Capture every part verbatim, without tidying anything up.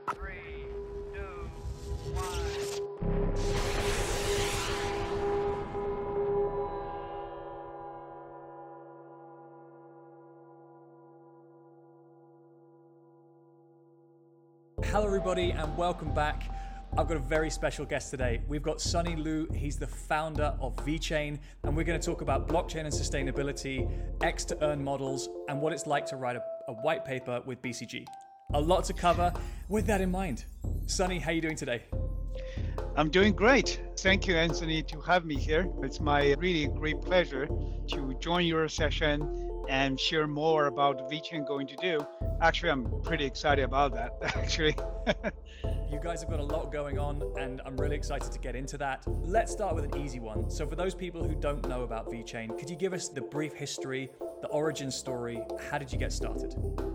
Three, two, one. Hello, everybody, and welcome back. I've got a very special guest today. We've got Sunny Lu. He's the founder of VeChain, and we're going to talk about blockchain and sustainability, X to earn models, and what it's like to write a, a white paper with B C G. A lot to cover. With that in mind, Sunny, how are you doing today? I'm doing great. Thank you, Anthony, to have me here. It's my really great pleasure to join your session and share more about VeChain going to do. Actually, I'm pretty excited about that, actually. You guys have got a lot going on, and I'm really excited to get into that. Let's start with an easy one. So for those people who don't know about VeChain, could you give us the brief history, the origin story? How did you get started?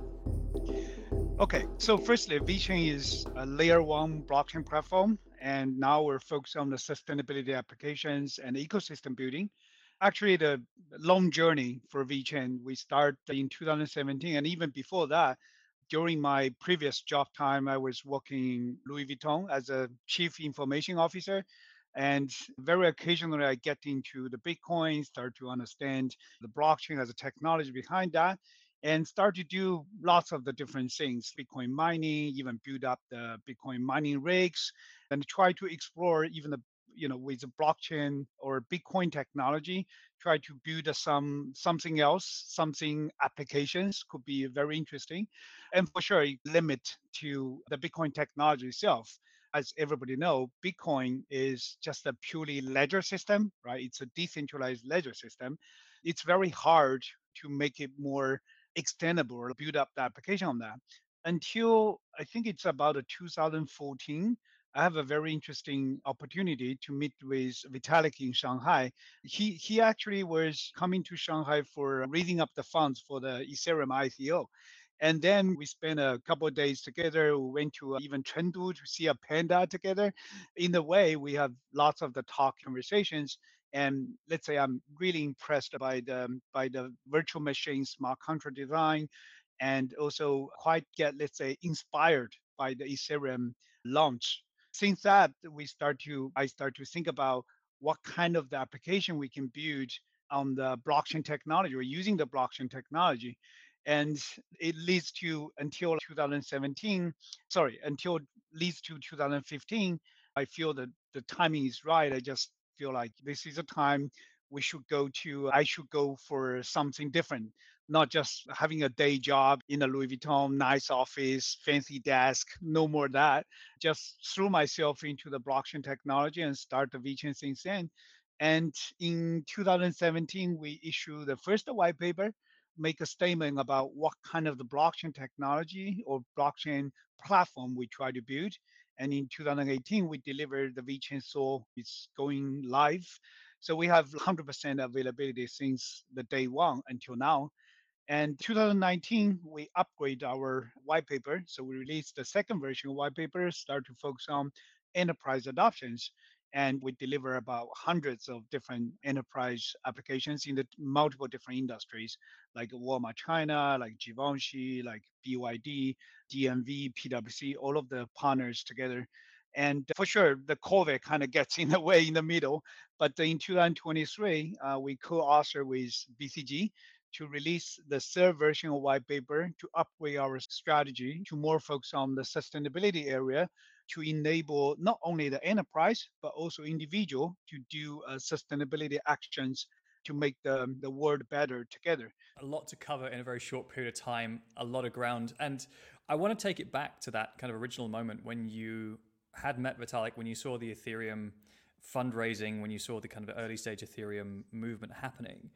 Okay, so firstly, VeChain is a layer one blockchain platform, and now we're focused on the sustainability applications and ecosystem building. Actually, the long journey for VeChain, we start in two thousand seventeen, and even before that, during my previous job time, I was working in Louis Vuitton as a chief information officer. And very occasionally, I get into the Bitcoin, start to understand the blockchain as a technology behind that, and start to do lots of the different things, Bitcoin mining, even build up the Bitcoin mining rigs, and try to explore even the you know with the blockchain or Bitcoin technology, try to build a, some something else, something applications could be very interesting, and for sure limit to the Bitcoin technology itself. As everybody know, Bitcoin is just a purely ledger system, right? It's a decentralized ledger system. It's very hard to make it more extendable or build up the application on that. Until I think it's about a two thousand fourteen, I have a very interesting opportunity to meet with Vitalik in Shanghai. He he actually was coming to Shanghai for raising up the funds for the Ethereum I C O. And then we spent a couple of days together. We went to uh, even Chengdu to see a panda together. In a way, we have lots of the talk conversations. And let's say I'm really impressed by the by the virtual machine smart contract design, and also quite get, let's say, inspired by the Ethereum launch. Since that, we start to I start to think about what kind of the application we can build on the blockchain technology or using the blockchain technology. And it leads to until two thousand seventeen, sorry, until leads to two thousand fifteen. I feel that the timing is right. I just feel like this is a time we should go to, I should go for something different, not just having a day job in a Louis Vuitton, nice office, fancy desk, no more that. Just threw myself into the blockchain technology and start the VeChain since then. And in two thousand seventeen, we issued the first white paper, make a statement about what kind of the blockchain technology or blockchain platform we try to build. And in two thousand eighteen, we delivered the VeChain Soul. It's going live. So we have one hundred percent availability since the day one until now. And two thousand nineteen, we upgrade our white paper. So we released the second version of white paper, start to focus on enterprise adoptions. And we deliver about hundreds of different enterprise applications in the multiple different industries, like Walmart China, like Givenchy, like B Y D, D M V, P W C, all of the partners together. And for sure, the COVID kind of gets in the way in the middle. But in two thousand twenty-three, uh, we co-author with B C G to release the third version of white paper to upgrade our strategy to more focus on the sustainability area, to enable not only the enterprise but also individual to do uh, sustainability actions to make the, the world better together. A lot to cover in a very short period of time, a lot of ground. And I want to take it back to that kind of original moment when you had met Vitalik, when you saw the Ethereum fundraising, when you saw the kind of early stage Ethereum movement happening.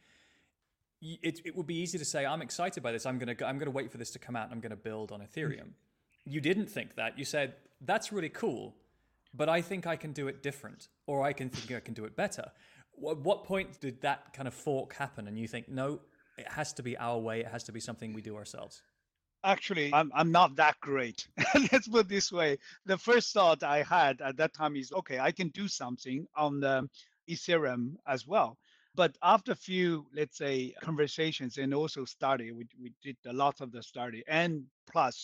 It, it would be easy to say, I'm excited by this. I'm going to I'm going to wait for this to come out and I'm going to build on Ethereum. You didn't think that. You said, that's really cool, but I think I can do it different, or I can think I can do it better. At what point did that kind of fork happen and you think, no, it has to be our way, it has to be something we do ourselves? Actually, I'm, I'm not that great. Let's put it this way. The first thought I had at that time is, okay, I can do something on the Ethereum as well. But after a few, let's say, conversations and also study, we, we did a lot of the study. And plus,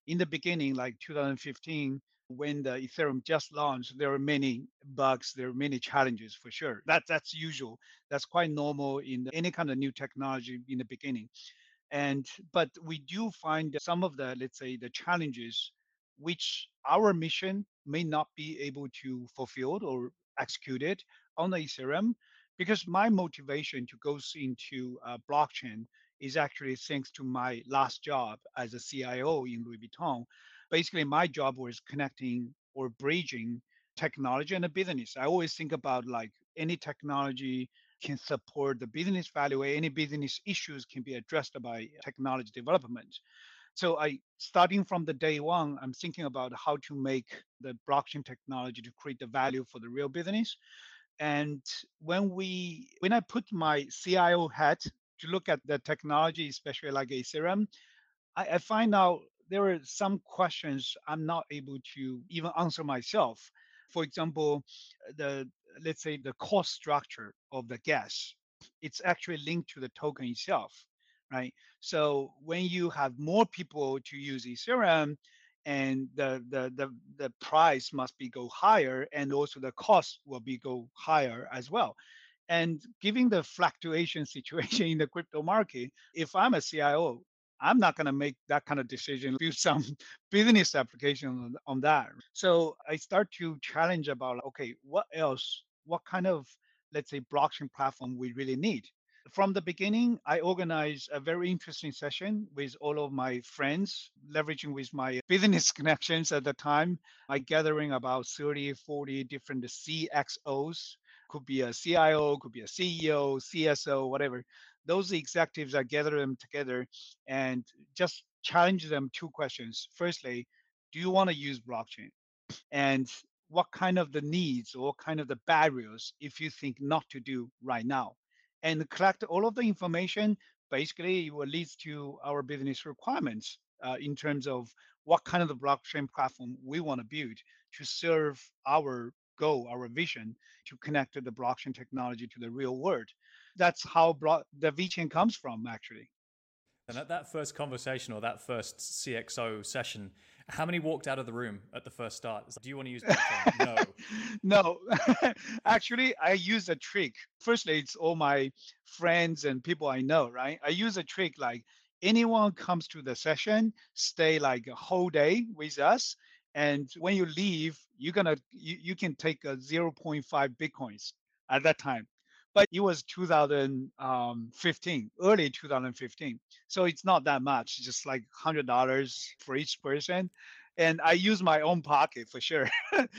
In the beginning, like two thousand fifteen, when the Ethereum just launched, there were many bugs, there were many challenges for sure. That that's usual. That's quite normal in any kind of new technology in the beginning. And but we do find some of the, let's say, the challenges which our mission may not be able to fulfill or execute it on the Ethereum, because my motivation to go into uh, blockchain is actually thanks to my last job as a C I O in Louis Vuitton. Basically, my job was connecting or bridging technology and the business. I always think about like any technology can support the business value. Any business issues can be addressed by technology development. So I, starting from the day one, I'm thinking about how to make the blockchain technology to create the value for the real business. And when we, when I put my C I O hat to look at the technology, especially like Ethereum, I, I find out there are some questions I'm not able to even answer myself. For example, the, let's say, the cost structure of the gas, it's actually linked to the token itself, right? So when you have more people to use Ethereum, and the, the the the price must be go higher, and also the cost will be go higher as well. And given the fluctuation situation in the crypto market, if I'm a C I O, I'm not going to make that kind of decision, build some business application on, on that. So I start to challenge about, okay, what else, what kind of, let's say, blockchain platform we really need. From the beginning, I organized a very interesting session with all of my friends, leveraging with my business connections at the time. I gathering about thirty, forty different C X Os, could be a C I O, could be a C E O, C S O, whatever. Those executives, I gather them together and just challenge them two questions. Firstly, do you want to use blockchain? And what kind of the needs or what kind of the barriers if you think not to do right now, and collect all of the information. Basically it will lead to our business requirements uh, in terms of what kind of the blockchain platform we want to build to serve our goal, our vision, to connect the blockchain technology to the real world. That's how blo- the VeChain comes from, actually. And at that first conversation or that first C X O session, how many walked out of the room at the first start? It's like, do you want to use blockchain? No. No, actually, I use a trick. Firstly, it's all my friends and people I know, right? I use a trick like anyone comes to the session, stay like a whole day with us. And when you leave, you're gonna you, you can take a zero point zero point five bitcoins at that time. But it was two thousand fifteen, early two thousand fifteen. So it's not that much, just like one hundred dollars for each person. And I use my own pocket for sure.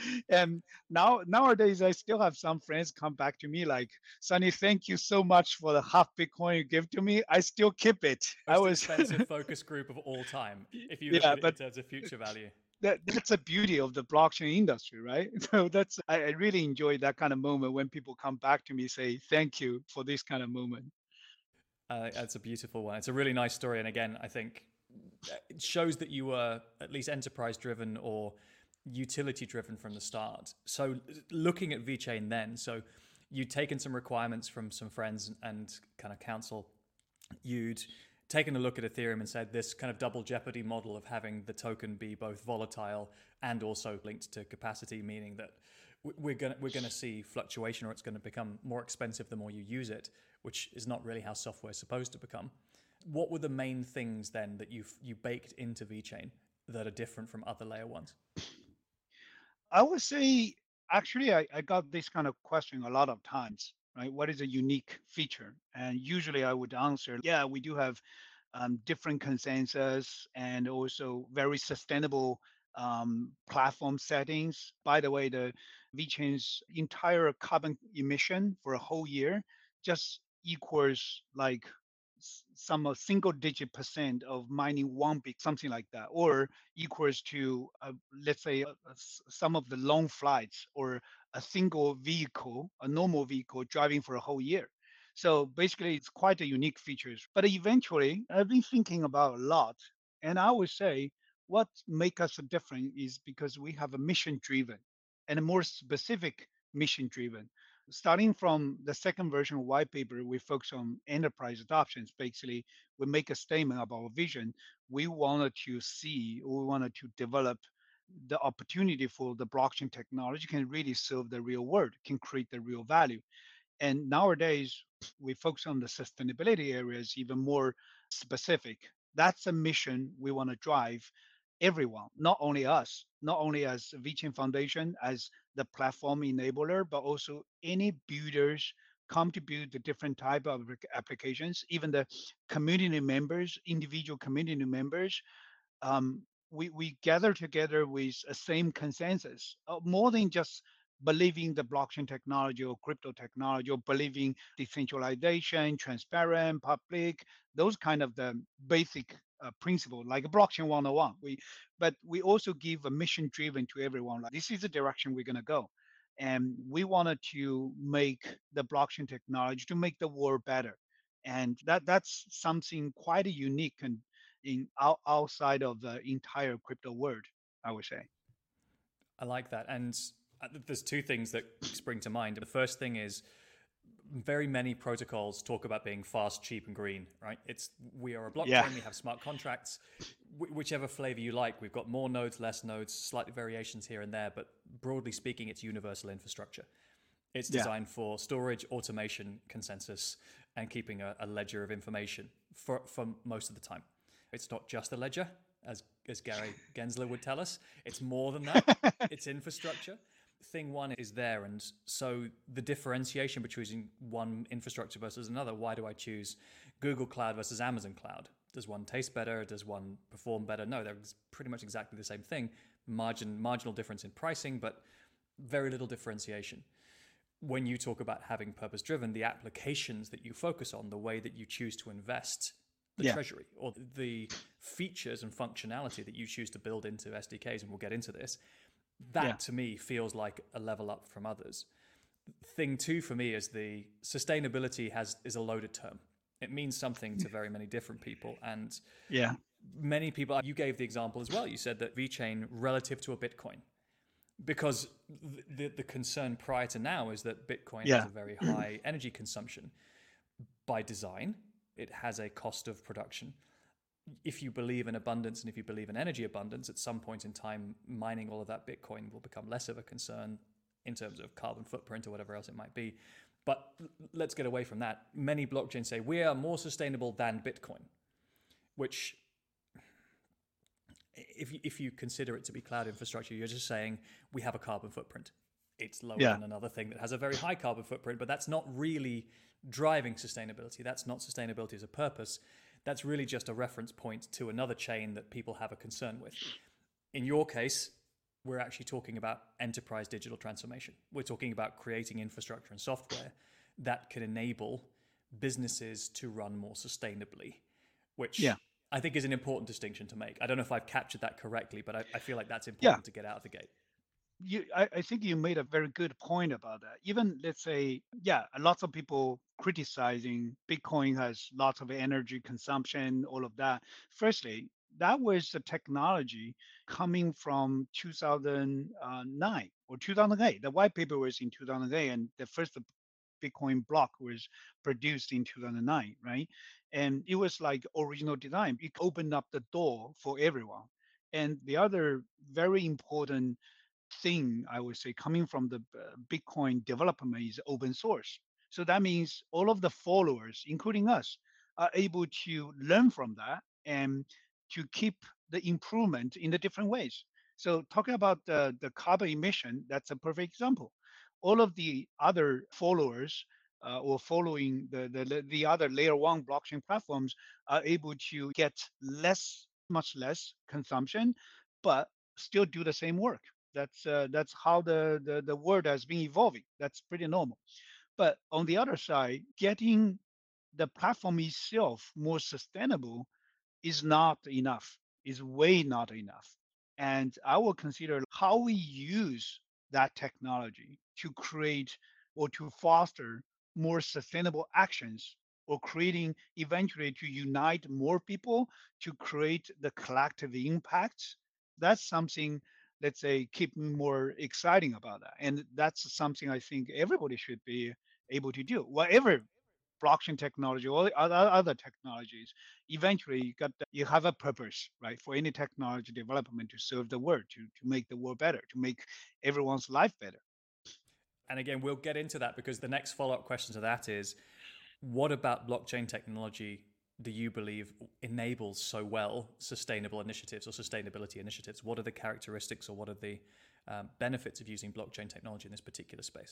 And now nowadays I still have some friends come back to me like, Sunny, thank you so much for the half Bitcoin you give to me. I still keep it. I Most was expensive focus group of all time, if you look yeah, at it in but terms of future value. that that's a beauty of the blockchain industry, right? So that's I, I really enjoy that kind of moment when people come back to me say thank you for this kind of moment. Uh, that's a beautiful one. It's a really nice story. And again, I think it shows that you were at least enterprise driven or utility driven from the start. So looking at VeChain then, so you'd taken some requirements from some friends and kind of counsel. You'd taken a look at Ethereum and said this kind of double jeopardy model of having the token be both volatile and also linked to capacity, meaning that we're going to, we're going to see fluctuation, or it's going to become more expensive the more you use it, which is not really how software is supposed to become. What were the main things then that you you baked into VeChain that are different from other layer ones? I would say, actually, I, I got this kind of question a lot of times, right? What is a unique feature? And usually I would answer, yeah, we do have um, different consensus and also very sustainable um, platform settings. By the way, the VeChain's entire carbon emission for a whole year just equals like s- some a single digit percent of mining one bit, something like that, or equals to uh, let's say uh, uh, s- some of the long flights or a single vehicle, a normal vehicle driving for a whole year. So basically, it's quite a unique features. But eventually, I've been thinking about a lot, and I would say what make us different is because we have a mission driven and a more specific mission driven. Starting from the second version of white paper, we focus on enterprise adoptions. Basically, we make a statement about our vision. We wanted to see, we wanted to develop the opportunity for the blockchain technology can really serve the real world, can create the real value. And nowadays, we focus on the sustainability areas even more specific. That's a mission we want to drive everyone, not only us, not only as VeChain Foundation, as the platform enabler, but also any builders come to build the different type of applications, even the community members, individual community members, um, we, we gather together with a same consensus, uh, more than just believing the blockchain technology or crypto technology or believing decentralization, transparent, public, those kind of the basic uh, principle, like blockchain one oh one. We, but we also give a mission driven to everyone. Like this is the direction we're going to go. And we wanted to make the blockchain technology to make the world better. And that that's something quite unique and in out, outside of the entire crypto world, I would say. I like that. And uh, there's two things that spring to mind. The first thing is very many protocols talk about being fast, cheap, and green, right? It's we are a blockchain, Yeah, we have smart contracts, wh- whichever flavor you like. We've got more nodes, less nodes, slight variations here and there, but broadly speaking, it's universal infrastructure. It's yeah, designed for storage, automation, consensus, and keeping a, a ledger of information for, for most of the time. It's not just a ledger, as, as Gary Gensler would tell us. It's more than that. It's infrastructure. Thing one is there. And so the differentiation between one infrastructure versus another, why do I choose Google Cloud versus Amazon Cloud? Does one taste better? Does one perform better? No, they're pretty much exactly the same thing. Margin, marginal difference in pricing, but very little differentiation. When you talk about having purpose driven, the applications that you focus on, the way that you choose to invest the yeah, treasury, or the features and functionality that you choose to build into S D Ks, and we'll get into this, yeah, that to me feels like a level up from others. Thing two for me is the sustainability has is a loaded term. It means something to very many different people, and yeah, many people. You gave the example as well. You said that VeChain relative to a Bitcoin, because the the concern prior to now is that Bitcoin has yeah, a very high energy consumption by design. It has a cost of production. If you believe in abundance and if you believe in energy abundance, at some point in time, mining all of that Bitcoin will become less of a concern in terms of carbon footprint or whatever else it might be. But let's get away from that. Many blockchains say we are more sustainable than Bitcoin, which if you, if you consider it to be cloud infrastructure, you're just saying we have a carbon footprint. It's lower yeah, than another thing that has a very high carbon footprint, but that's not really driving sustainability. That's not sustainability as a purpose. That's really just a reference point to another chain that people have a concern with. In your case, we're actually talking about enterprise digital transformation. We're talking about creating infrastructure and software that can enable businesses to run more sustainably, yeah, which I think is an important distinction to make. I don't know if I've captured that correctly, but I, I feel like that's yeah. important to get out of the gate. You, I, I think you made a very good point about that. Even let's say, yeah, lots of people criticizing Bitcoin has lots of energy consumption, all of that. Firstly, that was the technology coming from two thousand nine or two thousand eight. The white paper was in two thousand eight, and the first Bitcoin block was produced in two thousand nine, right? And it was like original design. It opened up the door for everyone. And the other very important thing I would say coming from the uh, Bitcoin development is open source. So that means all of the followers, including us, are able to learn from that and to keep the improvement in the different ways. So talking about the, the carbon emission, that's a perfect example. All of the other followers uh, or following the, the the other layer one blockchain platforms are able to get less, much less consumption, but still do the same work. That's uh, that's how the, the the world has been evolving. That's pretty normal. But on the other side, getting the platform itself more sustainable is not enough. Is way not enough. And I will consider how we use that technology to create or to foster more sustainable actions or creating eventually to unite more people to create the collective impact. That's something let's say, keep me more exciting about that. And that's something I think everybody should be able to do. Whatever blockchain technology or other other technologies, eventually you got the, you have a purpose, right? For any technology development to serve the world, to to make the world better, to make everyone's life better. And again, we'll get into that because the next follow up question to that is what about blockchain technology do you believe enables so well sustainable initiatives or sustainability initiatives? What are the characteristics or what are the um, benefits of using blockchain technology in this particular space?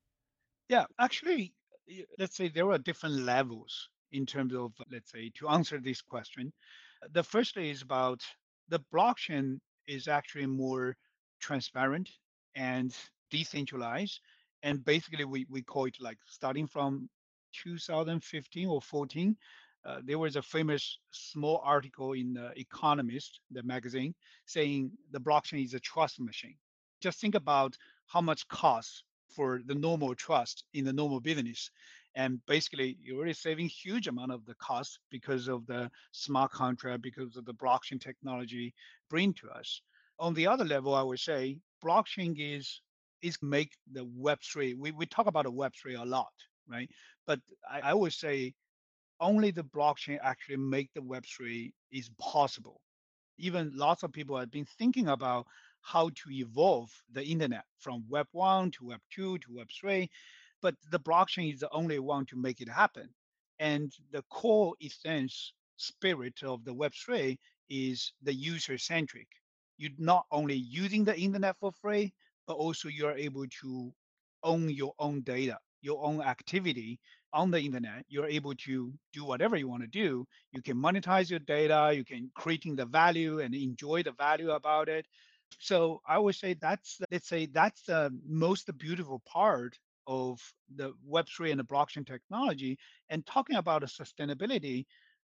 Yeah, actually, y- let's say there are different levels in terms of, let's say, to answer this question. The first is about the blockchain is actually more transparent and decentralized. And basically, we, we call it like starting from two thousand fifteen or fourteen. Uh, there was a famous small article in the Economist, the magazine, saying the blockchain is a trust machine. Just think about how much costs for the normal trust in the normal business. And basically, you're already saving huge amount of the cost because of the smart contract, because of the blockchain technology bring to us. On the other level, I would say blockchain is is make the Web three. We, we talk about the Web three a lot, right? But I, I would say only the blockchain actually make the Web three is possible. Even lots of people have been thinking about how to evolve the internet from Web one to Web two to Web three, but the blockchain is the only one to make it happen. And the core essence spirit of the Web three is the user centric. You're not only using the internet for free, but also you're able to own your own data, your own activity on the internet. You're able to do whatever you want to do. You can monetize your data, you can creating the value and enjoy the value about it. So I would say that's, let's say that's the most beautiful part of the Web three and the blockchain technology. And talking about the sustainability,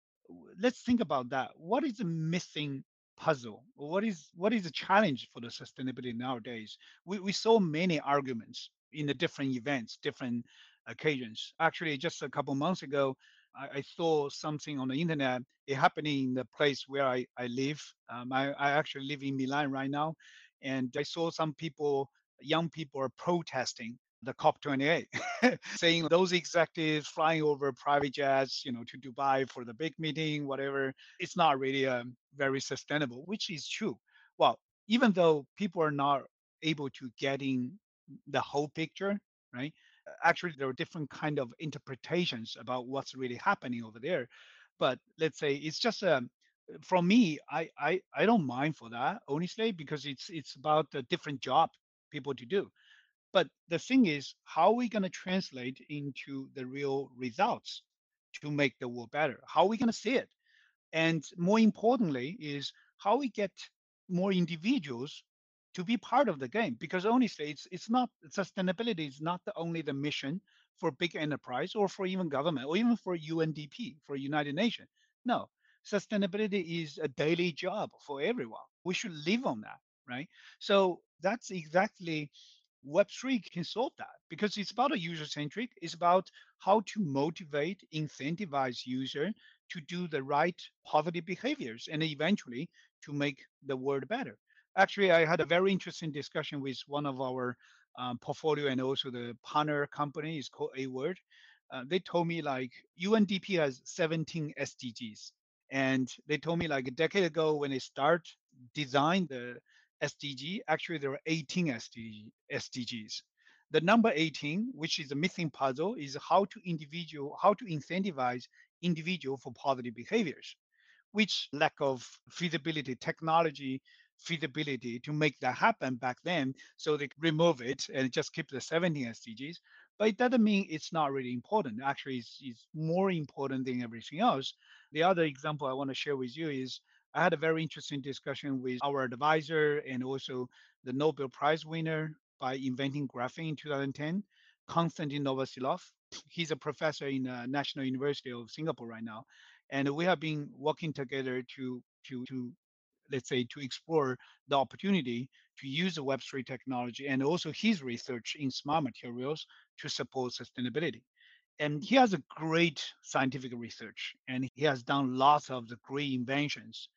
let's think about that. What is the missing puzzle? What is what is the challenge for the sustainability nowadays? We, we saw many arguments in the different events, different occasions. Actually, just a couple months ago, I, I saw something on the internet. It happening in the place where I, I live. Um, I, I actually live in Milan right now. And I saw some people, young people are protesting the COP twenty-eight, saying those executives flying over private jets, you know, to Dubai for the big meeting, whatever, it's not really um, very sustainable, which is true. Well, even though people are not able to get in the whole picture, right? Actually, there are different kind of interpretations about what's really happening over there. But let's say it's just a, from me, I, I I don't mind for that honestly because it's it's about a different job people to do. But the thing is, how are we going to translate into the real results to make the world better? How are we going to see it? And more importantly, is how we get more individuals to be part of the game. Because honestly, it's it's not sustainability is not the only the mission for big enterprise or for even government or even for U N D P, for United Nations. No, sustainability is a daily job for everyone. We should live on that, right? So that's exactly Web three can solve that because it's about a user centric. It's about how to motivate, incentivize user to do the right positive behaviors and eventually to make the world better. Actually, I had a very interesting discussion with one of our um, portfolio and also the partner company is called A Word. Uh, they told me like U N D P has seventeen S D Gs. And they told me like a decade ago when they start design the S D G, actually there are eighteen S D G, S D Gs. The number eighteen, which is a missing puzzle, is how to individual, how to incentivize individual for positive behaviors, which lack of feasibility, technology feasibility to make that happen back then. So they remove it and just keep the seventeen S D Gs. But it doesn't mean it's not really important. Actually, it's, it's more important than everything else. The other example I want to share with you is I had a very interesting discussion with our advisor and also the Nobel Prize winner by inventing graphene in two thousand ten, Konstantin Novoselov. He's a professor in the National University of Singapore right now, and we have been working together to to to let's say to explore the opportunity to use the Web three technology and also his research in smart materials to support sustainability. And he has a great scientific research and he has done lots of the great inventions.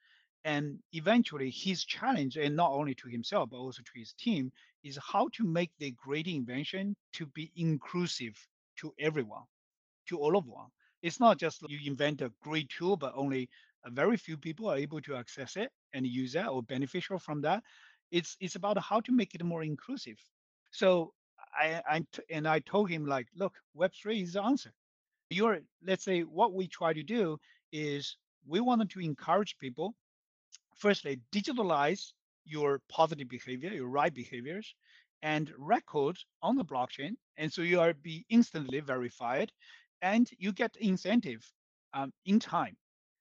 And eventually, his challenge, and not only to himself, but also to his team, is how to make the great invention to be inclusive to everyone, to all of one. It's not just you invent a great tool, but only a very few people are able to access it and use that or beneficial from that. It's it's about how to make it more inclusive. So I, I t- and I told him like, look, Web three is the answer. You're let's say what we try to do is we wanted to encourage people firstly digitalize your positive behavior, your right behaviors, and records on the blockchain. And so you are be instantly verified and you get incentive um, in time.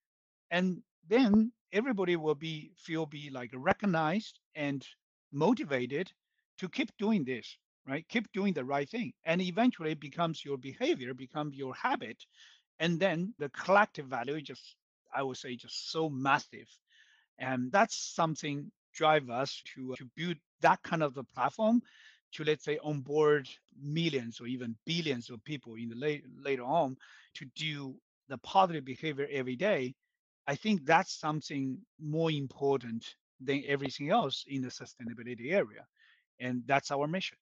And then everybody will be feel be like recognized and motivated to keep doing this, right? Keep doing the right thing. And eventually it becomes your behavior, becomes your habit. And then the collective value just, I would say, just so massive, and that's something drive us to to build that kind of a platform to let's say onboard millions or even billions of people in the late, later on to do the positive behavior every day. I think that's something more important than everything else in the sustainability area, and that's our mission.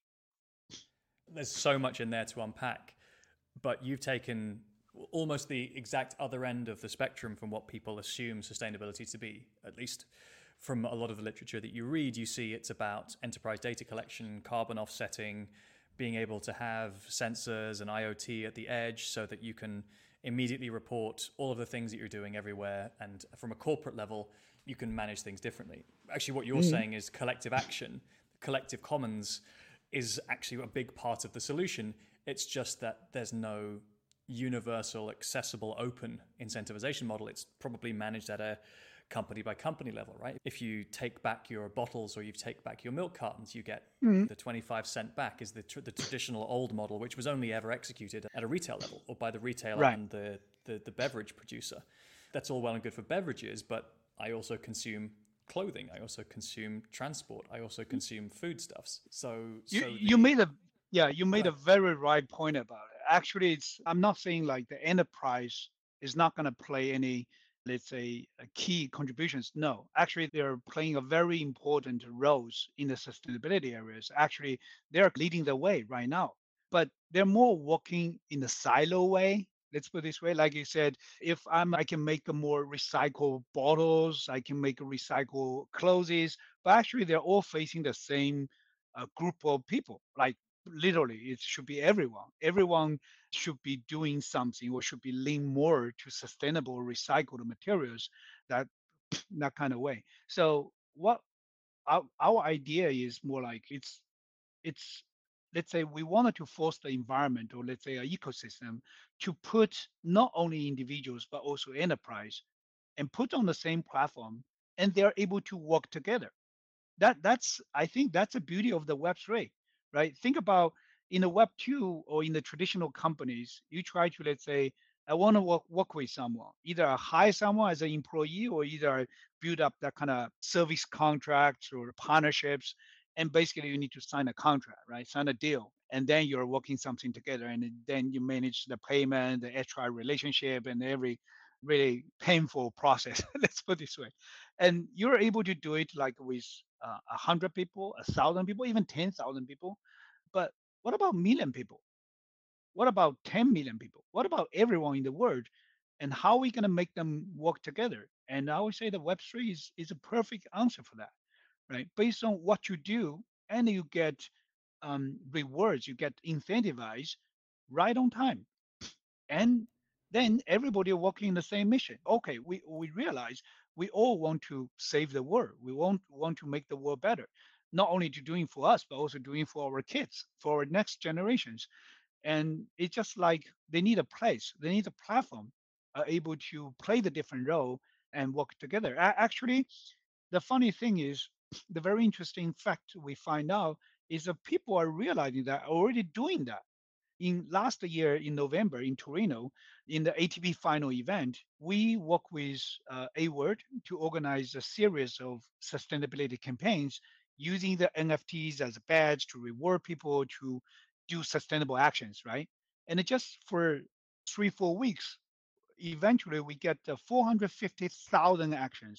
There's so much in there to unpack, but you've taken almost the exact other end of the spectrum from what people assume sustainability to be. At least from a lot of the literature that you read, you see it's about enterprise data collection, carbon offsetting, being able to have sensors and IoT at the edge so that you can immediately report all of the things that you're doing everywhere. And from a corporate level, you can manage things differently. Actually, what you're Mhm. saying is collective action, collective commons is actually a big part of the solution. It's just that there's no universal, accessible, open incentivization model. It's probably managed at a company by company level, right? If you take back your bottles or you take back your milk cartons, you get Mhm. the twenty-five cent back is the, tr- the traditional old model, which was only ever executed at a retail level or by the retailer Right. and the, the, the beverage producer. That's all well and good for beverages, but I also consume clothing. I also consume transport. I also consume foodstuffs. So, You so you the made a yeah, you go made a ahead. very right point about it. Actually, it's I'm not saying like the enterprise is not going to play any, let's say, uh, key contributions. No, actually, they're playing a very important roles in the sustainability areas. Actually, they're leading the way right now, but they're more working in the silo way. Let's put it this way, like you said, if I'm, I can make a more recycled bottles, I can make a recycle clothes, but actually they're all facing the same a group of people. Like literally, it should be everyone. Everyone should be doing something or should be lean more to sustainable recycled materials. That that kind of way. So what our, our idea is more like it's it's let's say we wanted to force the environment or let's say an ecosystem to put not only individuals but also enterprise and put on the same platform and they're able to work together. That that's I think that's the beauty of the Web three, right? Think about in the Web two or in the traditional companies, you try to let's say I want to work work with someone, either I hire someone as an employee or either build up that kind of service contracts or partnerships, and basically you need to sign a contract, right? Sign a deal, and then you're working something together, and then you manage the payment, the H R relationship, and every really painful process. Let's put it this way, and you're able to do it like with uh, a hundred people, a thousand people, even ten thousand people. But what about million people? What about ten million people? What about everyone in the world? And how are we going to make them work together? And I would say the Web three is, is a perfect answer for that, right? Based on what you do, and you get um, rewards, you get incentivized right on time, and then everybody are working in the same mission. Okay, we, we realize we all want to save the world. We want, want to make the world better, not only to doing for us, but also doing for our kids, for our next generations. And it's just like they need a place, they need a platform, uh, able to play the different role and work together. A- Actually, the funny thing is, the very interesting fact we find out is that people are realizing that, already doing that in last year in November in Torino, in the A T P final event, we work with uh, A Word to organize a series of sustainability campaigns using the N F Ts as a badge to reward people to do sustainable actions, right? And it just for three, four weeks, eventually we get uh, four hundred fifty thousand actions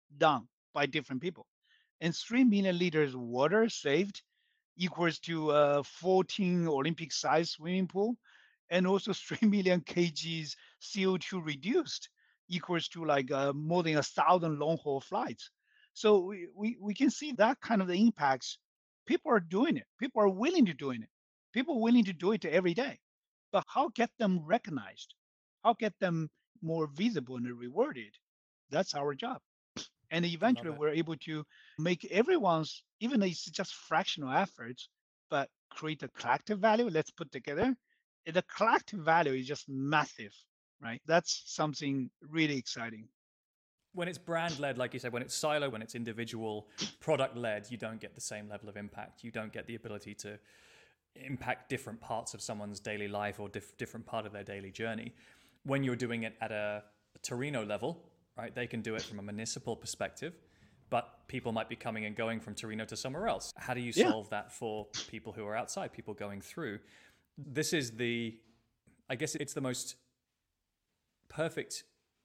done by different people. And three million liters of water saved equals to a fourteen Olympic sized swimming pool. And also three million kgs C O two reduced equals to like uh, more than a thousand long haul flights. So we, we, we can see that kind of the impacts. People are doing it. People are willing to doing it. People are willing to do it every day. But how get them recognized? How get them more visible and rewarded? That's our job. And I love eventually it. we're able to make everyone's, even though it's just fractional efforts, but create a collective value. Let's put together. The collective value is just massive, right? That's something really exciting. When it's brand led, like you said, when it's silo, when it's individual product led, you don't get the same level of impact. You don't get the ability to impact different parts of someone's daily life or diff- different part of their daily journey. When you're doing it at a, a Torino level, right, they can do it from a municipal perspective, but people might be coming and going from Torino to somewhere else. How do you Yeah. solve that for people who are outside, people going through? This is the, I guess it's the most perfect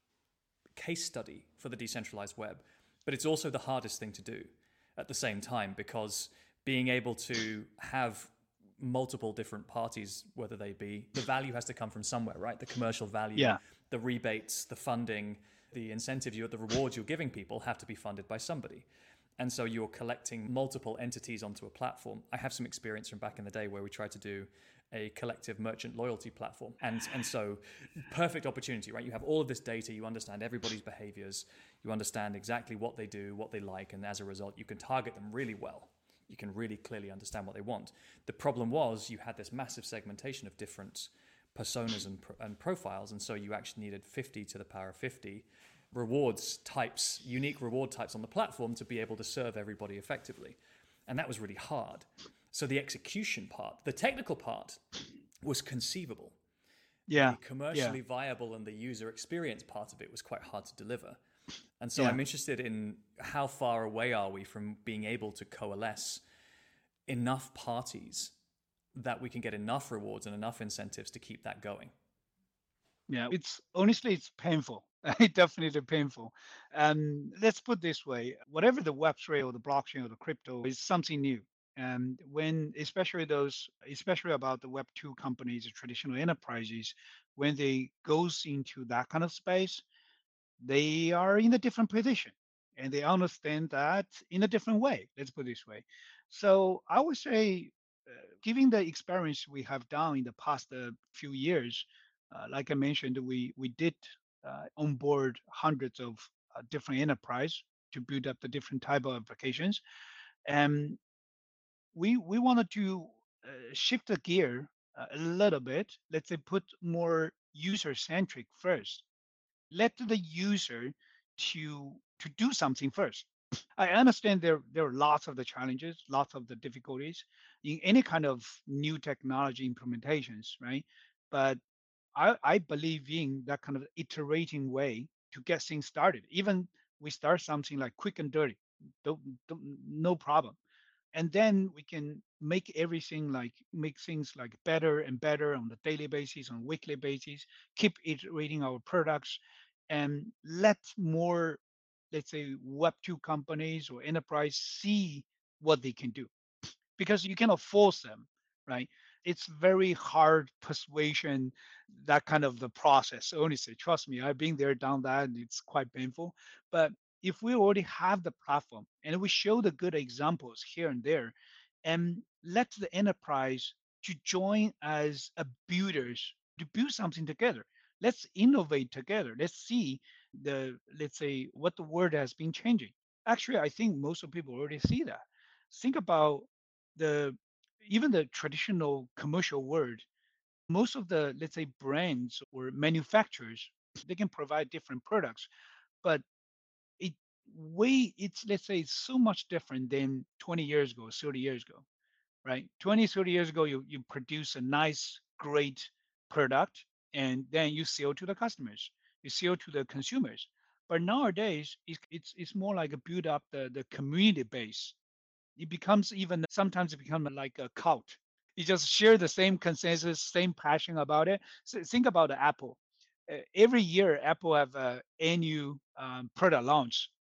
case study for the decentralized web, but it's also the hardest thing to do at the same time, because being able to have multiple different parties, whether they be, the value has to come from somewhere, right? The commercial value, Yeah. the rebates, the funding, the incentives, you, the rewards you're giving people have to be funded by somebody. And so you're collecting multiple entities onto a platform. I have some experience from back in the day where we tried to do a collective merchant loyalty platform. And, and so perfect opportunity, right? You have all of this data, you understand everybody's behaviors, you understand exactly what they do, what they like, and as a result, you can target them really well. You can really clearly understand what they want. The problem was you had this massive segmentation of different personas and, and profiles, and so you actually needed fifty to the power of fifty rewards types, unique reward types on the platform to be able to serve everybody effectively. And that was really hard. So the execution part, the technical part was conceivable. Yeah. The commercially Yeah. viable and the user experience part of it was quite hard to deliver. And so Yeah. I'm interested in how far away are we from being able to coalesce enough parties that we can get enough rewards and enough incentives to keep that going. Yeah. It's honestly, it's painful. It's definitely painful. Um, let's put this way: whatever the Web three or the blockchain or the crypto is something new. And when, especially those, especially about the Web two companies, the traditional enterprises, when they goes into that kind of space, they are in a different position and they understand that in a different way. Let's put it this way. So I would say, uh, given the experience we have done in the past uh, few years, uh, like I mentioned, we we did uh, onboard hundreds of uh, different enterprise to build up the different type of applications, and we we wanted to uh, shift the gear uh, a little bit. Let's say put more user centric first. Let the user to to do something first. I understand there there are lots of the challenges, lots of the difficulties in any kind of new technology implementations, right? But I, I believe in that kind of iterating way to get things started. Even we start something like quick and dirty, don't, don't, no problem, and then we can make everything like make things like better and better on the daily basis, on weekly basis, keep iterating our products, and let more, let's say, web two companies or enterprise see what they can do, because you cannot force them, right? It's very hard persuasion, that kind of the process. Honestly, trust me, I've been there, done that, and it's quite painful. But if we already have the platform and we show the good examples here and there, and let the enterprise to join as a builders to build something together. Let's innovate together. Let's see the, let's say, what the world has been changing. Actually, I think most of people already see that. Think about the, even the traditional commercial world. Most of the, let's say, brands or manufacturers, they can provide different products, but it way it's, let's say, it's so much different than twenty years ago, thirty years ago, right? twenty, thirty years ago, you, you produce a nice, great product, and then you sell to the customers, you sell to the consumers. But nowadays, it's, it's, it's more like a build up the, the community base. It becomes, even sometimes it becomes like a cult. You just share the same consensus, same passion about it. So think about the Apple. Uh, every year, Apple have a annual um, product launch.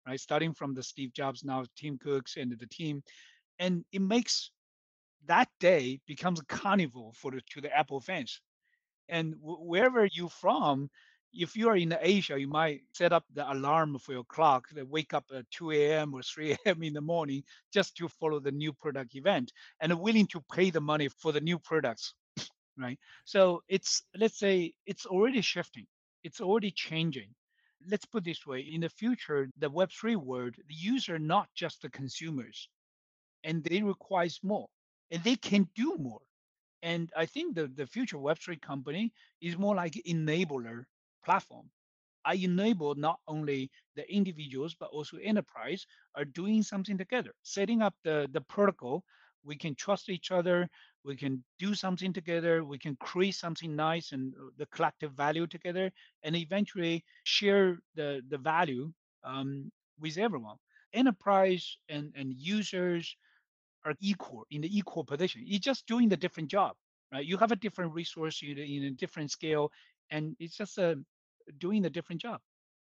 right? Starting from the Steve Jobs, now Tim Cooks and the team, and it makes that day becomes a carnival for the to the Apple fans. And w- wherever you're from, if you are in Asia, you might set up the alarm for your clock that wake up at two a m or three a m in the morning just to follow the new product event and are willing to pay the money for the new products, right? So it's, let's say, it's already shifting. It's already changing. Let's put this way, in the future, the Web three world, the user, not just the consumers, and they requires more and they can do more. And I think the, the future Web three company is more like enabler platform. I enable not only the individuals but also enterprise are doing something together, setting up the, the protocol. We can trust each other. We can do something together. We can create something nice and uh, the collective value together, and eventually share the, the value um, with everyone. Enterprise and, and users are equal in the equal position. You're just doing the different job, right? You have a different resource in, in a different scale, and it's just uh, doing a different job.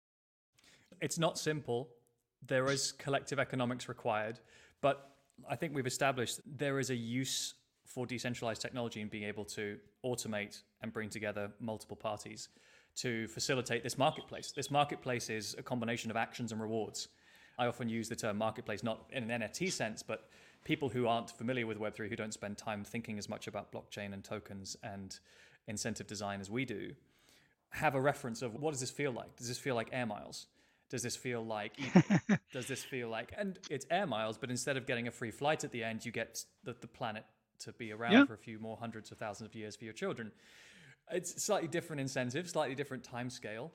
It's not simple. There is collective economics required, but I think we've established there is a use for decentralized technology in being able to automate and bring together multiple parties to facilitate this marketplace. This marketplace is a combination of actions and rewards. I often use the term marketplace not in an N F T sense, but people who aren't familiar with Web three, who don't spend time thinking as much about blockchain and tokens and incentive design as we do, have a reference of what does this feel like? Does this feel like air miles? Does this feel like eBay? Does this feel like, and it's air miles, but instead of getting a free flight at the end, you get the, the planet to be around Yeah. for a few more hundreds of thousands of years for your children. It's slightly different incentive, slightly different time scale,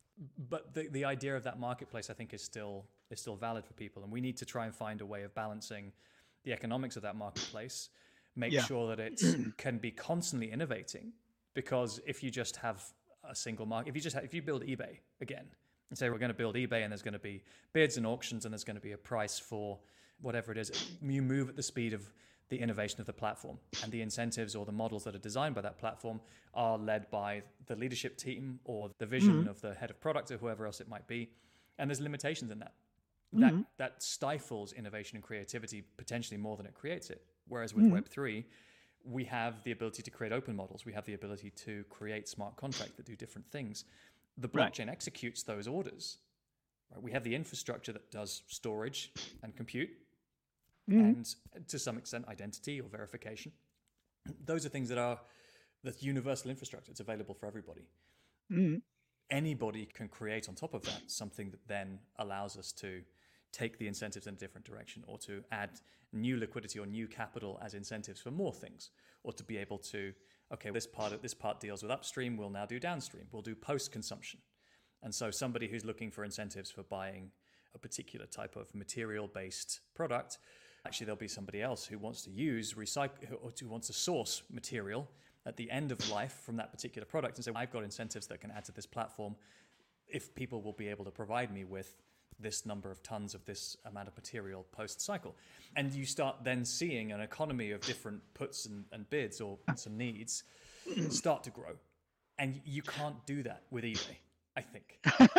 but the, the idea of that marketplace, I think, is still is still valid for people, and we need to try and find a way of balancing the economics of that marketplace, make Yeah. sure that it can be constantly innovating. Because if you just have a single market, if you just have, if you build eBay again and say we're going to build eBay and there's going to be bids and auctions and there's going to be a price for whatever it is, you move at the speed of the innovation of the platform, and the incentives or the models that are designed by that platform are led by the leadership team or the vision Mhm. of the head of product or whoever else it might be. And there's limitations in that. That Mhm. that stifles innovation and creativity potentially more than it creates it. Whereas with Mhm. Web three, we have the ability to create open models. We have the ability to create smart contracts that do different things. The Right. blockchain executes those orders. Right? We have the infrastructure that does storage and compute, Mhm. and to some extent identity or verification. Those are things that are the universal infrastructure. It's available for everybody. Mhm. Anybody can create on top of that something that then allows us to take the incentives in a different direction, or to add new liquidity or new capital as incentives for more things, or to be able to, okay, this part of this part deals with upstream, we'll now do downstream, we'll do post-consumption. And so somebody who's looking for incentives for buying a particular type of material-based product, actually there'll be somebody else who wants to use recycle or who wants to source material at the end of life from that particular product and say, I've got incentives that can add to this platform if people will be able to provide me with this number of tons of this amount of material post-cycle. And you start then seeing an economy of different puts and, and bids or some needs start to grow. And you can't do that with eBay, I think.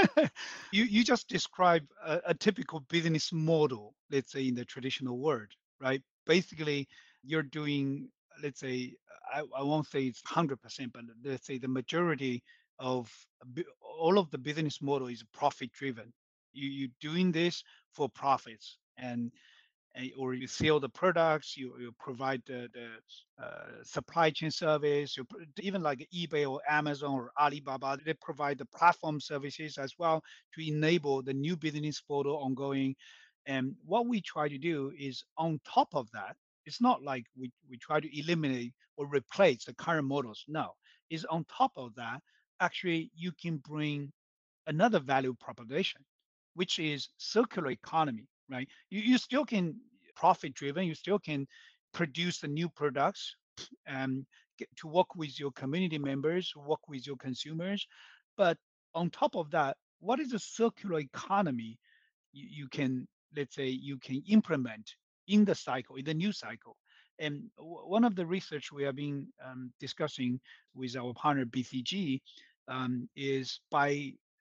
you you just described a, a typical business model, let's say in the traditional world, right? Basically, you're doing, let's say, I, I won't say it's one hundred percent, but let's say the majority of a bu- all of the business model is profit driven. You you're doing this for profits, and and- or you sell the products, you, you provide the, the uh, supply chain service, you, pr- even like eBay or Amazon or Alibaba, they provide the platform services as well to enable the new business model ongoing. And what we try to do is on top of that, it's not like we, we try to eliminate or replace the current models. No, is on top of that, actually you can bring another value proposition, which is circular economy, right? You, you still can profit driven, you still can produce the new products and get to work with your community members, work with your consumers. But on top of that, what is a circular economy you, you can, let's say, you can implement in the cycle, in the new cycle? And w- one of the research we have been um, discussing with our partner B C G um, is by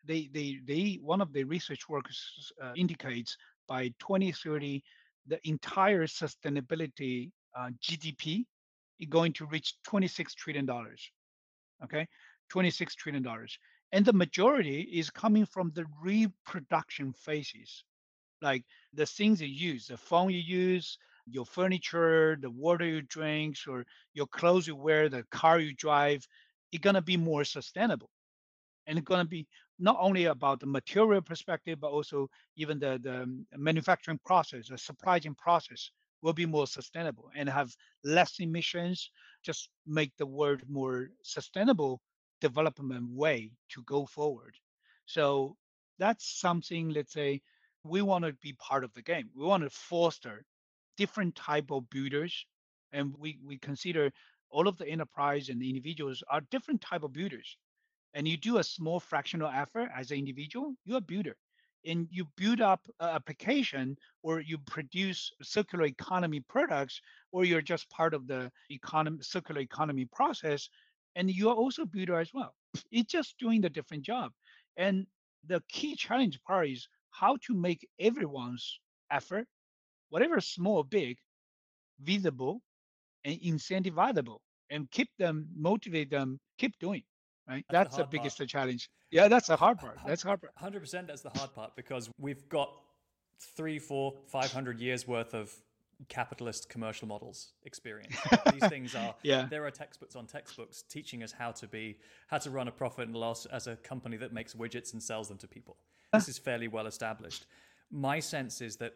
they they they one of the research works uh, indicates by twenty thirty the entire sustainability uh, G D P is going to reach twenty-six trillion dollars. Okay, twenty-six trillion dollars, and the majority is coming from the reproduction phases, like the things you use, the phone you use, your furniture, the water you drink, or your clothes you wear, the car you drive, it's gonna be more sustainable, and it's going to be not only about the material perspective, but also even the, the manufacturing process, the supply chain process will be more sustainable and have less emissions, just make the world more sustainable development way to go forward. So that's something, let's say, we want to be part of the game. We want to foster different type of builders, and we, we consider all of the enterprise and the individuals are different type of builders, and you do a small fractional effort as an individual, you're a builder. And you build up an application, or you produce circular economy products, or you're just part of the economy, circular economy process, and you're also a builder as well. It's just doing the different job. And the key challenge part is how to make everyone's effort, whatever small or big, visible and incentivizable, and keep them, motivate them, keep doing, right? That's the That's the hard part. biggest challenge. Yeah, that's the hard part. Hun- That's the hard part. one hundred percent that's the hard part because we've got three, four, five hundred years worth of capitalist commercial models experience. These things are Yeah. there are textbooks on textbooks teaching us how to be how to run a profit and loss as a company that makes widgets and sells them to people. This is fairly well established. My sense is that,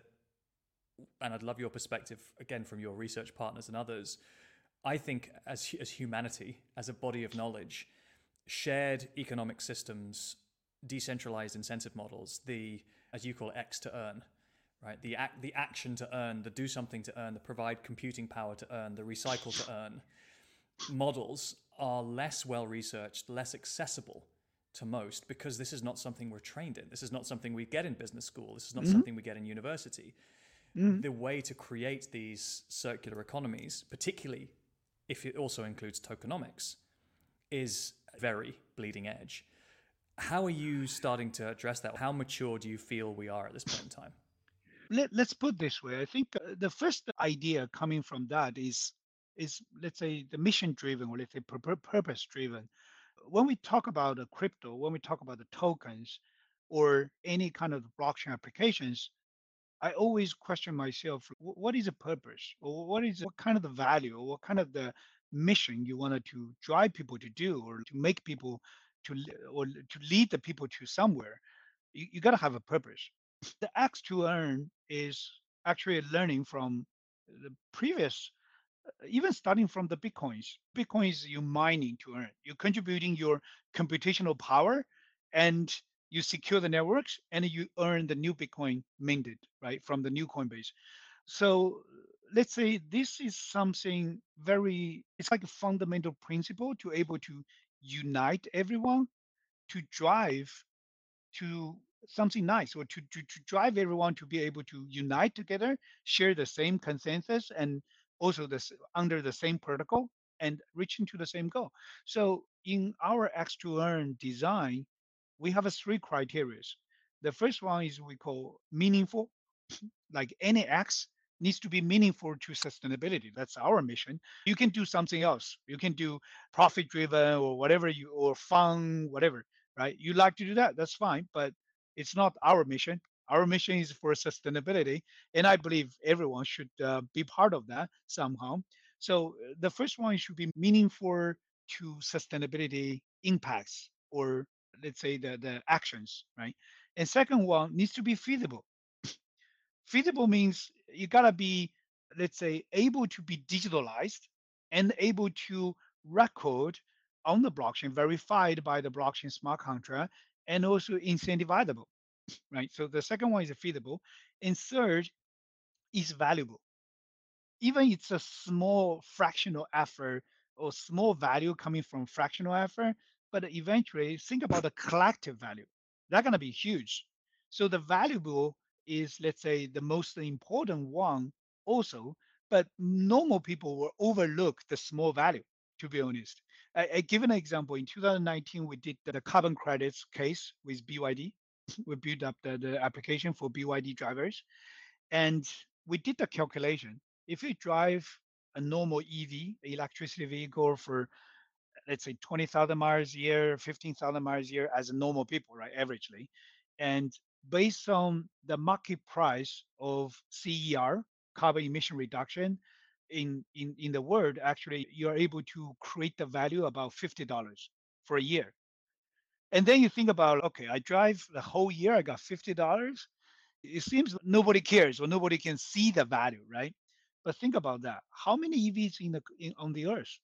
and I'd love your perspective again from your research partners and others. I think as as humanity, as a body of knowledge, shared economic systems, decentralized incentive models, the, as you call it, X to earn, right? The act, the action to earn, the do something to earn, the provide computing power to earn, the recycle to earn models are less well researched, less accessible to most because this is not something we're trained in. This is not something we get in business school. This is not mm-hmm. something we get in university. Mm-hmm. The way to create these circular economies, particularly if it also includes tokenomics, is very bleeding edge. How are you starting to address that? How mature do you feel we are at this point in time? Let, let's put it this way. I think uh, the first idea coming from that is, is let's say, the mission driven, or let's say pur- purpose driven. When we talk about the crypto, when we talk about the tokens or any kind of blockchain applications, I always question myself, wh- what is the purpose, or what is what kind of the value, or what kind of the mission you wanted to drive people to do, or to make people to le- or to lead the people to somewhere. You, you got to have a purpose. The X to earn is actually learning from the previous, even starting from the bitcoins. Bitcoin is you mining to earn. You're contributing your computational power, and you secure the networks, and you earn the new Bitcoin minted, right, from the new Coinbase. So let's say this is something very, it's like a fundamental principle to able to unite everyone to drive to something nice, or to, to, to drive everyone to be able to unite together, share the same consensus, and also this under the same protocol, and reaching to the same goal. So in our X to earn design, we have a three criteria. The first one is we call meaningful, like any X needs to be meaningful to sustainability. That's our mission. You can do something else. You can do profit driven or whatever you, or fun, whatever, right? You like to do that, that's fine, but it's not our mission. Our mission is for sustainability. And I believe everyone should uh, be part of that somehow. So uh, the first one should be meaningful to sustainability impacts, or let's say the, the actions, right? And second one needs to be feasible. Feasible means you gotta be, let's say, able to be digitalized and able to record on the blockchain, verified by the blockchain smart contract, and also incentivizable, right? So the second one is feasible, and third is valuable. Even it's a small fractional effort or small value coming from fractional effort, but eventually think about the collective value. They're going to be huge. So the valuable is, let's say, the most important one also, but normal people will overlook the small value, to be honest. I, I give an example. In two thousand nineteen, we did the carbon credits case with B Y D. We built up the, the application for B Y D drivers, and we did the calculation. If you drive a normal E V, electricity vehicle, for let's say twenty thousand miles a year, fifteen thousand miles a year as a normal people, right, averagely. And based on the market price of C E R, carbon emission reduction, in, in, in the world, actually, you're able to create the value about fifty dollars for a year. And then you think about, okay, I drive the whole year, I got fifty dollars. It seems nobody cares or nobody can see the value, right? But think about that. How many E Vs in the in, on the earth?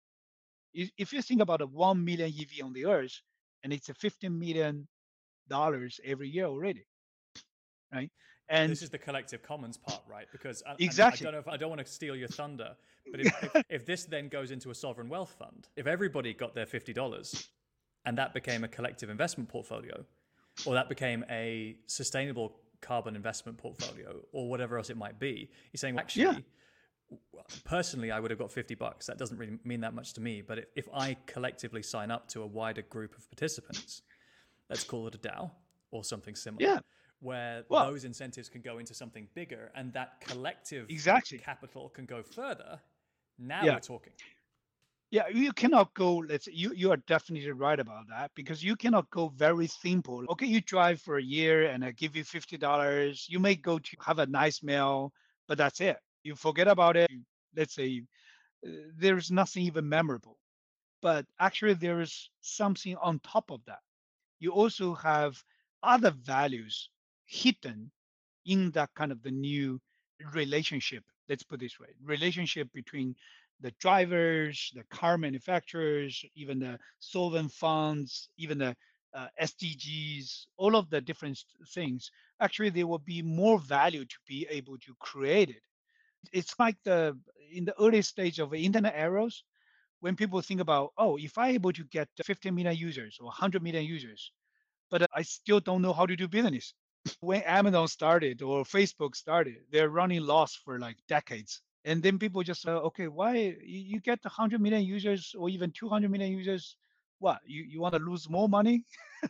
If if you think about a one million E V on the earth, and it's a fifteen million dollars every year already, right? And This is the collective commons part, right? Because I, and I exactly, don't know if I don't want to steal your thunder, but if, if, if this then goes into a sovereign wealth fund, if everybody got their fifty dollars and that became a collective investment portfolio, or that became a sustainable carbon investment portfolio, or whatever else it might be, you're saying, well, yeah, actually, personally, I would have got fifty bucks. That doesn't really mean that much to me. But if I collectively sign up to a wider group of participants, let's call it a DAO or something similar, yeah. where Well, those incentives can go into something bigger and that collective exactly. capital can go further, now Yeah. we're talking. Yeah, you cannot go, let's you you are definitely right about that, because you cannot go very simple. Okay, you drive for a year and I give you fifty dollars. You may go to have a nice meal, but that's it. You forget about it. You- Let's say uh, there's nothing even memorable. But actually there is something on top of that. You also have other values hidden in that kind of the new relationship. Let's put this way: relationship between the drivers, the car manufacturers, even the solvent funds, even the uh, S D Gs, all of the different s- things. Actually, there will be more value to be able to create it. It's like the in the early stage of the internet eras, when people think about, oh, if I able to get fifty million users or one hundred million users, but I still don't know how to do business. When Amazon started or Facebook started, they're running loss for like decades. And then people just, uh, okay, why you you get one hundred million users or even two hundred million users? What, you, you want to lose more money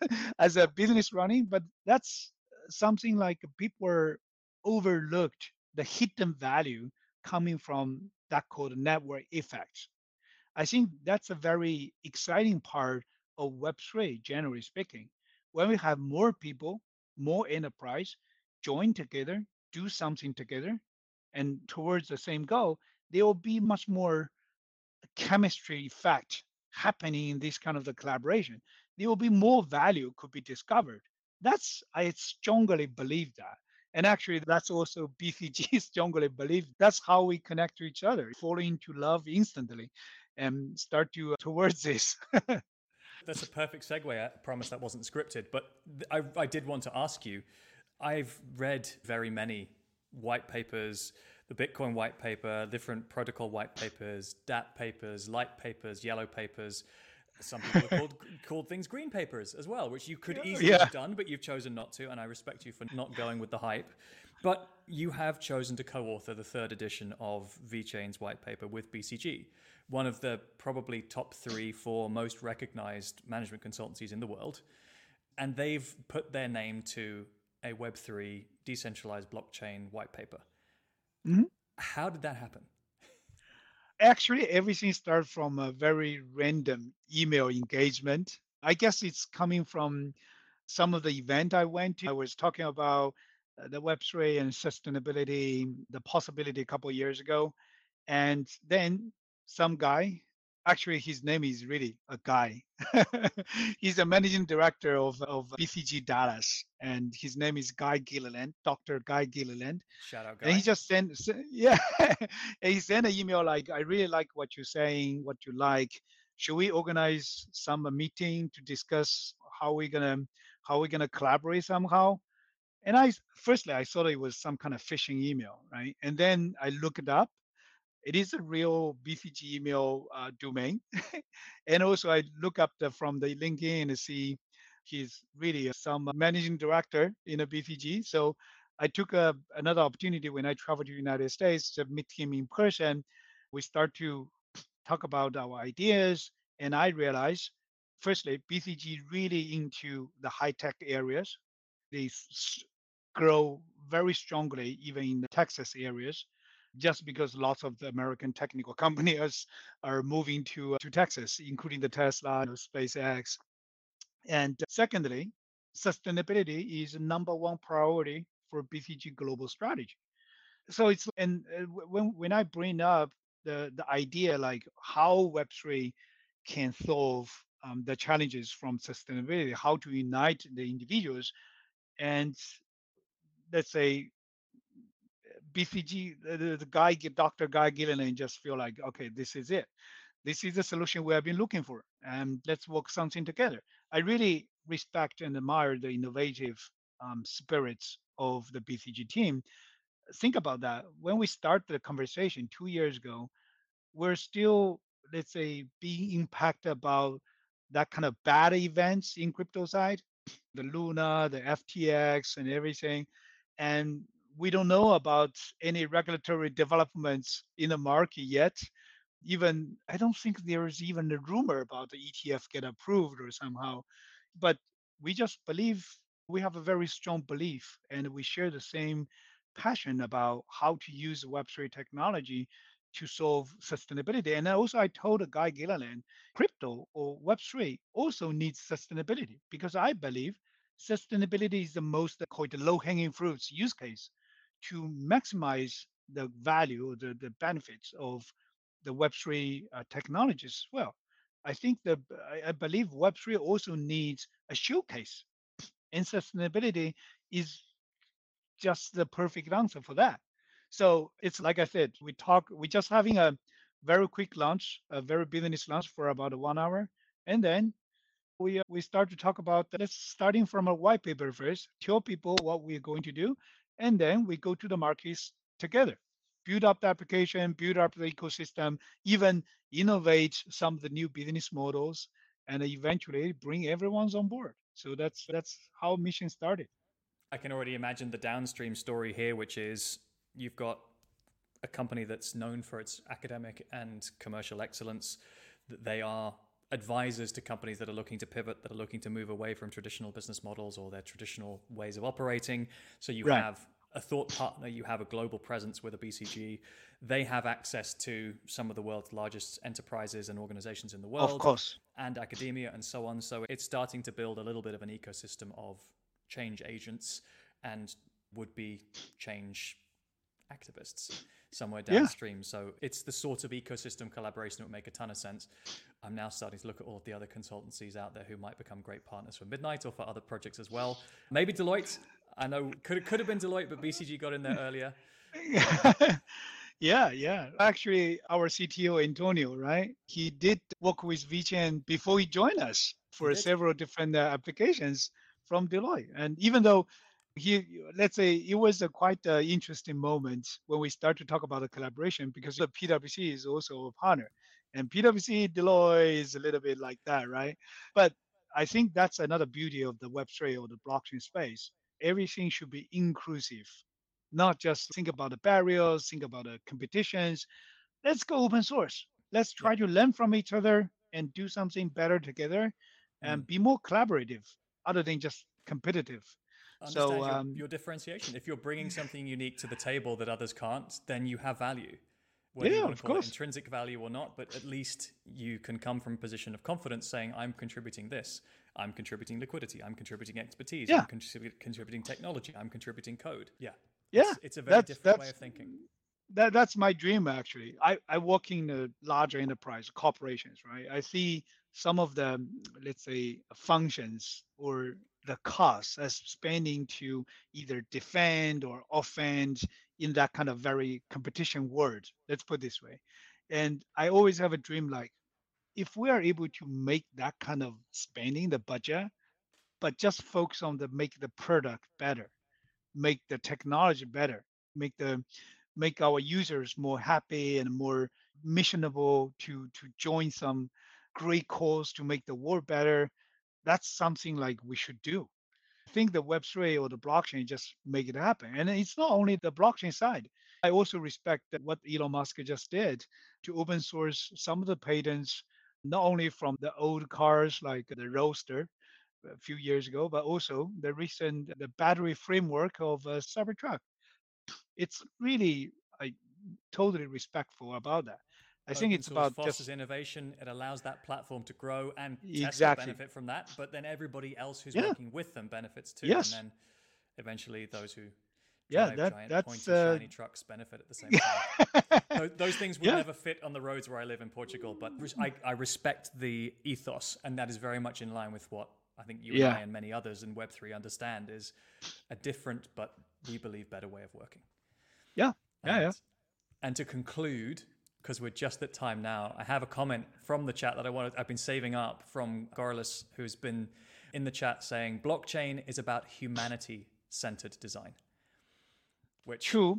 as a business running? But that's something like people are overlooked the hidden value coming from that called network effects. I think that's a very exciting part of Web three, generally speaking. When we have more people, more enterprise join together, do something together, and towards the same goal, there will be much more chemistry effect happening in this kind of the collaboration. There will be more value could be discovered. That's I strongly believe that. And actually, that's also B C G strongly believe that's how we connect to each other, fall into love instantly and start to towards this. That's a perfect segue. I promise that wasn't scripted, but th- I, I did want to ask you. I've read very many white papers, the Bitcoin white paper, different protocol white papers, D A P papers, light papers, yellow papers. Some people have called called things green papers as well, which you could easily Yeah. have done, but you've chosen not to, and I respect you for not going with the hype. But you have chosen to co-author the third edition of VeChain's white paper with B C G, one of the probably top three, four most recognized management consultancies in the world. And they've put their name to a Web three decentralized blockchain white paper. Mhm. How did that happen? Actually, everything started from a very random email engagement. I guess it's coming from some of the event I went to. I was talking about uh, the Web three and sustainability, the possibility a couple of years ago. And then some guy, actually his name is really a guy. He's the managing director of, of B C G Dallas, and his name is Guy Gilliland, Doctor Guy Gilliland. Shout out, And he guy. just sent, s- yeah, and he sent an email like, I really like what you're saying, what you like. Should we organize some uh, meeting to discuss how we're gonna how we're gonna collaborate somehow? And I firstly I thought it was some kind of phishing email, right? And then I looked it up. It is a real B C G email uh, domain. And also I look up the, from the LinkedIn and see he's really some managing director in a B C G. So I took a, another opportunity when I traveled to the United States to meet him in person. We start to talk about our ideas. And I realized, firstly, B C G really into the high tech areas. They s- grow very strongly, even in the Texas areas, just because lots of the American technical companies are moving to, uh, to Texas, including the Tesla, you know, SpaceX. And secondly, sustainability is number one priority for B C G global strategy. So it's and uh, w- when when I bring up the the idea like how Web three can solve um, the challenges from sustainability, how to unite the individuals, and let's say B C G, the, the the guy, doctor Guy Gilliland, just feel like, okay, this is it. This is the solution we have been looking for, and let's work something together. I really respect and admire the innovative um, spirits of the B C G team. Think about that. When we start the conversation two years ago, we're still, let's say, being impacted about that kind of bad events in crypto side, the Luna, the F T X, and everything. And we don't know about any regulatory developments in the market yet. Even I don't think there is even a rumor about the E T F get approved or somehow, but we just believe we have a very strong belief and we share the same passion about how to use Web three technology to solve sustainability. And also, I told Guy Gilliland, crypto or Web three also needs sustainability because I believe sustainability is the most called the low-hanging fruits use case to maximize the value, the, the benefits of the Web three uh, technologies as well. I think the I, I believe Web three also needs a showcase, and sustainability is just the perfect answer for that. So it's like I said, we talk, we're just having a very quick launch, a very business launch for about one hour, and then we uh, we start to talk about let's starting from a white paper first, tell people what we're going to do, and then we go to the markets together, build up the application, build up the ecosystem, even innovate some of the new business models, and eventually bring everyone's on board. So that's that's how mission started. I can already imagine the downstream story here, which is you've got a company that's known for its academic and commercial excellence. That they are advisors to companies that are looking to pivot, that are looking to move away from traditional business models or their traditional ways of operating. So you Right. have a thought partner, you have a global presence with a B C G. They have access to some of the world's largest enterprises and organizations in the Of world course. and academia and so on. So it's starting to build a little bit of an ecosystem of change agents and would be change activists somewhere Yeah. downstream. So it's the sort of ecosystem collaboration that would make a ton of sense. I'm now starting to look at all of the other consultancies out there who might become great partners for Midnight or for other projects as well. Maybe Deloitte. I know could could have been Deloitte, but B C G got in there earlier. Yeah, yeah. Actually, our C T O Antonio, right? He did work with VChain before he joined us He for did. several different uh, applications from Deloitte. And even though he, let's say, it was a quite uh, interesting moment when we start to talk about the collaboration because the P W C is also a partner, and P W C Deloitte is a little bit like that, right? But I think that's another beauty of the Web three or the blockchain space. Everything should be inclusive, not just think about the barriers, think about the competitions. Let's go open source. Let's Yeah. try to learn from each other and do something better together Mm. and be more collaborative other than just competitive. So Understand your um, your differentiation. If you're bringing something unique to the table that others can't, then you have value. Whether you yeah, want to of call it course. intrinsic value or not, but at least you can come from a position of confidence saying, I'm contributing this. I'm contributing liquidity. I'm contributing expertise. I'm Yeah, contrib- contributing technology. I'm contributing code. Yeah. yeah. It's it's a very That's different way that's of thinking. that that's my dream actually. I I work in a larger enterprise corporations, right? I see some of the, let's say, functions or the costs as spending to either defend or offend in that kind of very competition world. Let's put it this way. And I always have a dream like if we are able to make that kind of spending the budget, but just focus on the make the product better, make the technology better, make the make our users more happy and more missionable to to join some great cause to make the world better. That's something like we should do. I think the Web three or the blockchain just make it happen. And it's not only the blockchain side. I also respect that what Elon Musk just did to open source some of the patents not only from the old cars like the Roadster a few years ago, but also the recent the battery framework of a Cybertruck. It's really I totally respectful about that. I think Open it's source about fosters just innovation. It allows that platform to grow, and Tesla exactly. benefit from that. But then everybody else who's Yeah. working with them benefits too. And Yes. then eventually those who Yeah. drive That giant that's pointy uh, shiny trucks benefit at the same time. Those, those things would yeah. never fit on the roads where I live in Portugal. But res- I, I respect the ethos, and that is very much in line with what I think you and Yeah. I and many others in Web three understand is a different, but we believe better way of working. Yeah. Yeah. And, Yeah. and to conclude, because we're just at time now, I have a comment from the chat that I wanted. I've been saving up from Garlis, who's been in the chat saying blockchain is about humanity-centered design. Which True.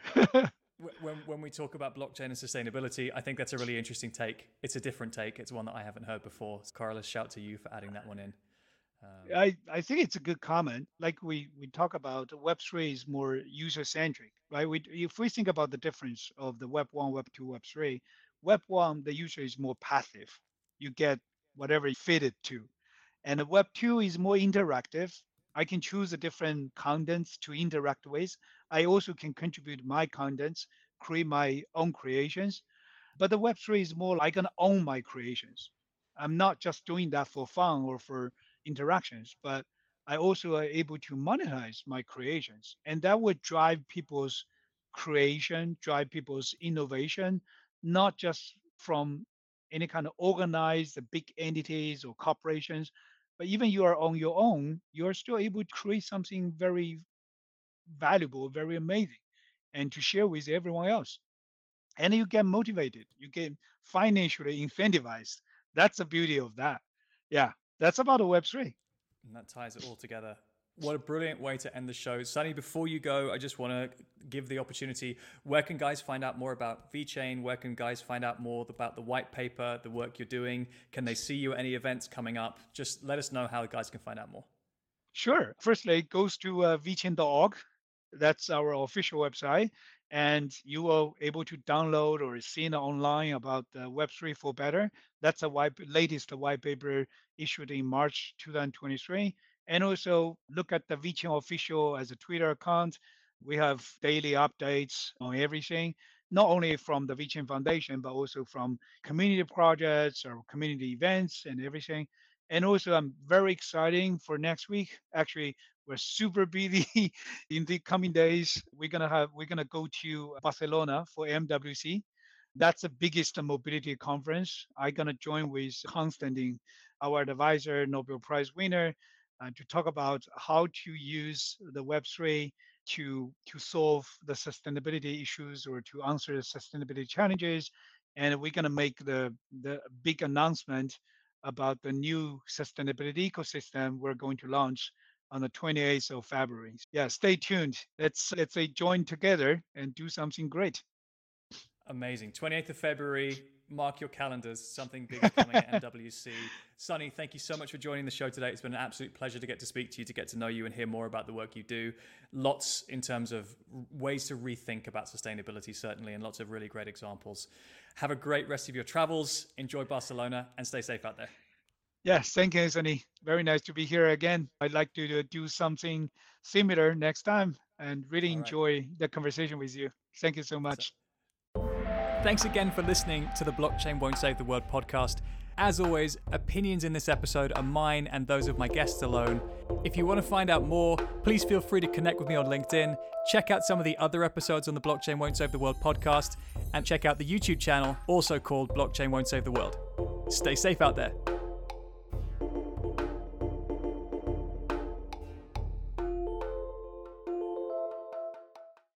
when when we talk about blockchain and sustainability, I think that's a really interesting take. It's a different take. It's one that I haven't heard before. Carlos, shout to you for adding that one in. Um, I, I think it's a good comment. Like we, we talk about Web three is more user centric, right? We, if we think about the difference of the Web one, Web two, Web three, Web one, the user is more passive. You get whatever you fit it to. And the Web two is more interactive. I can choose the different contents to interact with. I also can contribute my contents, create my own creations. But the Web three is more like I can own my creations. I'm not just doing that for fun or for interactions, but I also are able to monetize my creations. And that would drive people's creation, drive people's innovation, not just from any kind of organized big entities or corporations, but even you are on your own, you're still able to create something very valuable, very amazing, and to share with everyone else. And you get motivated, you get financially incentivized. That's the beauty of that. Yeah, that's about the Web three. And that ties it all together. What a brilliant way to end the show. Sunny, before you go, I just want to give the opportunity. Where can guys find out more about VeChain? Where can guys find out more about the white paper, the work you're doing? Can they see you at any events coming up? Just let us know how the guys can find out more. Sure. Firstly, it goes to uh, vchain dot org. That's our official website. And you will able to download or see online about uh, Web three for Better. That's a white, latest white paper issued in March twenty twenty-three. And also look at the VeChain official as a Twitter account. We have daily updates on everything, not only from the VeChain Foundation, but also from community projects or community events and everything. And also, I'm very exciting for next week. Actually, we're super busy in the coming days. We're gonna have we're gonna go to Barcelona for M W C. That's the biggest mobility conference. I'm gonna join with Constantine, our advisor, Nobel Prize winner, uh, to talk about how to use the Web three to to solve the sustainability issues or to answer the sustainability challenges. And we're gonna make the the big announcement about the new sustainability ecosystem we're going to launch on the twenty-eighth of February. Yeah, stay tuned. Let's let's say join together and do something great. Amazing. twenty-eighth of February, mark your calendars. Something big is coming at M W C. Sunny, thank you so much for joining the show today. It's been an absolute pleasure to get to speak to you, to get to know you and hear more about the work you do. Lots in terms of ways to rethink about sustainability, certainly, and lots of really great examples. Have a great rest of your travels. Enjoy Barcelona and stay safe out there. Yes, thank you, Anthony. Very nice to be here again. I'd like to do something similar next time and really All right. enjoy the conversation with you. Thank you so much. Thanks again for listening to the Blockchain Won't Save the World podcast. As always, opinions in this episode are mine and those of my guests alone. If you want to find out more, please feel free to connect with me on LinkedIn, check out some of the other episodes on the Blockchain Won't Save the World podcast, and check out the YouTube channel, also called Blockchain Won't Save the World. Stay safe out there.